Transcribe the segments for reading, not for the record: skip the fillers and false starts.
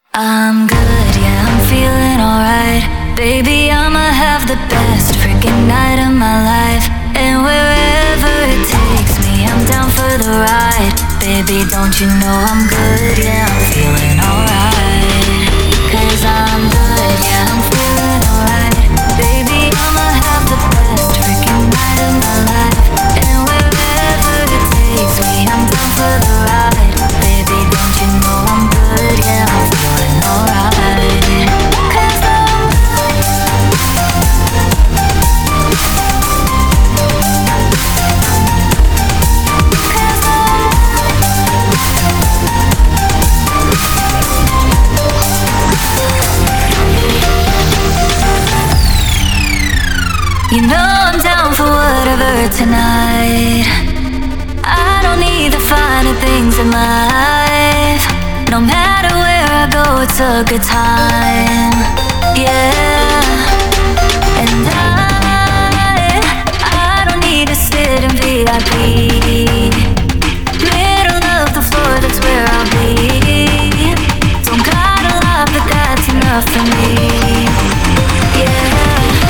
I'm good, yeah, I'm feeling alright. Baby, I'ma have the best freaking night of my life. And wherever it takes me, I'm down for the ride. Baby, don't you know I'm good, yeah, I'm feeling alright. 'Cause I'm good, yeah, I'm feeling alright. Baby, I'ma have the best freaking night of my life. And wherever it takes me, I'm down for the ride. Baby, don't you know I'm good, yeah, I'm feeling alright. 'Cause you know I'm down for whatever tonight. I don't need the finer things in life. No matter where I go, it's a good time. Yeah. And I don't need to sit in VIP. Middle of the floor, that's where I'll be. Don't got a lot, but that's enough for me. Yeah.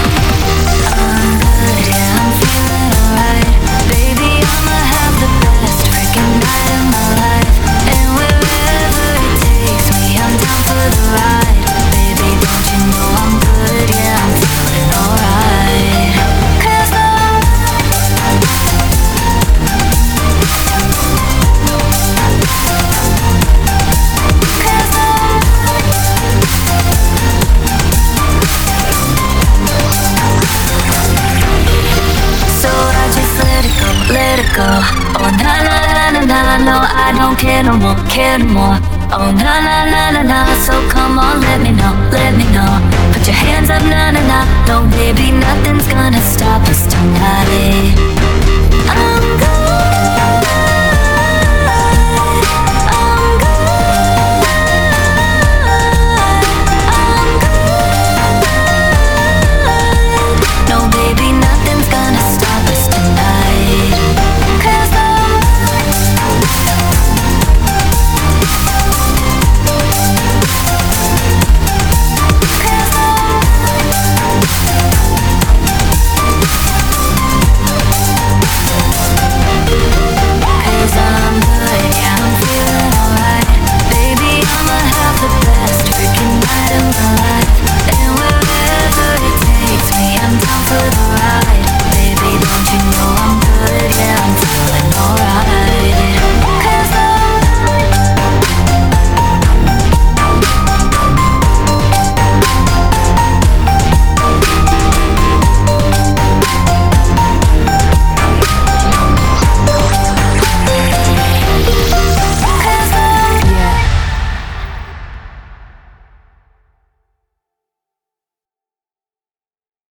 Oh na na na na na, no, I don't care no more, care no more. Oh na na na na na, so come on, let me know, let me know. Put your hands up, na na na, no baby, nothing's gonna stop us tonight. I'm good.